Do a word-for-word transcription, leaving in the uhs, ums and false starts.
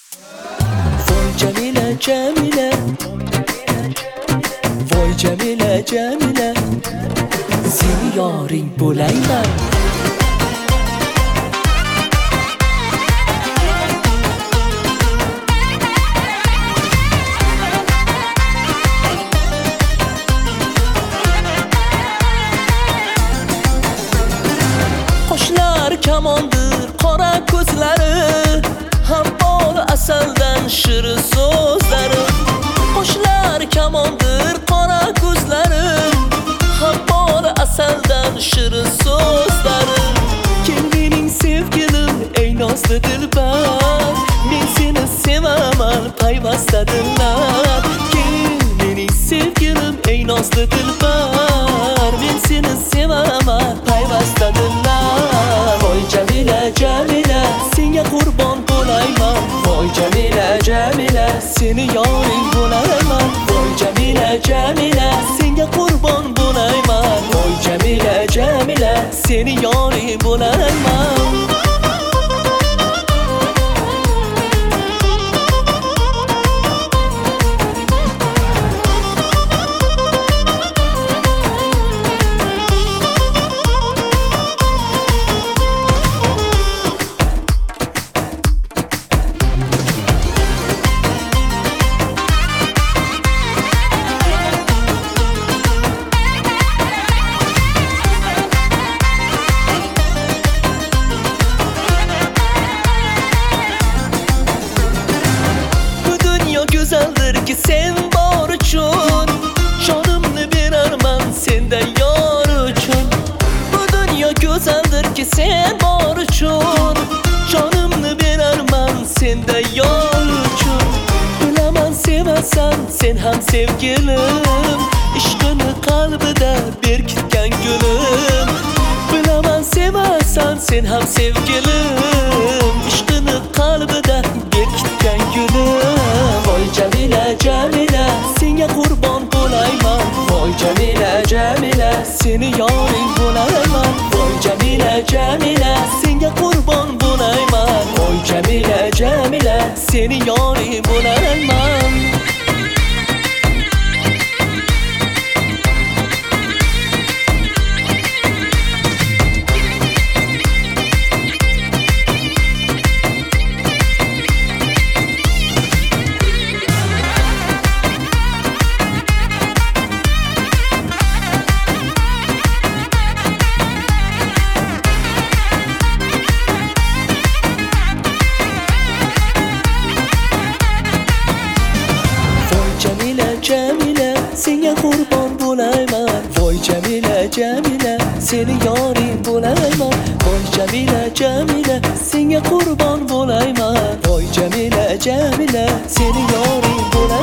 Voy Jamila Jamila, voy Jamila Jamila, seni yoring bo'layman. Qo'shlar kamondir qora ko'zlari, hammol asaldan shirin so'zlari. Qo'shlar kamondir qora ko'zlari, hammol asaldan shirin so'zlari. Kel mening sevgilim ey nozli dilbar, men seni sevaman payvasta dillar. Kel mening sevgilim ey nozli dilbar, men seni sevaman payvasta dillar. Voy Jamila Jamila, senga qurbon bo'layman. Voy Jamila Jamila, seni yoring bo'layman. Voy Jamila Jamila, senga qurbon bo'layman. Voy Jamila Jamila, seni yoring bo'layman. Güzeldir ki sen bor uchun, jonimni berarman sendan yor uchun. Bu dunyo go'zaldir ki sen bor uchun, jonimni berarman sendan yor uchun. Bilaman sevasan sen ham sevgilim, ishqini qalbida berkitgan gulim. Bilaman sevasan sen ham sevgilim, ishqini qalbida berkitgan gulim. Voy Jamila Jamila, senga qurbon bo'layman. Voy Jamila Jamila, seni yoring bo'layman. Voy Jamila Jamila, senga qurbon bo'layman. Voy Jamila Jamila, seni yoring bo'layman. Jamila, senga qurbon bo'layman. Voy Jamila Jamila, seni yoring bo'layman. Voy Jamila Jamila, senga qurbon bo'layman. Voy Jamila Jamila, seni yoring bo'layman.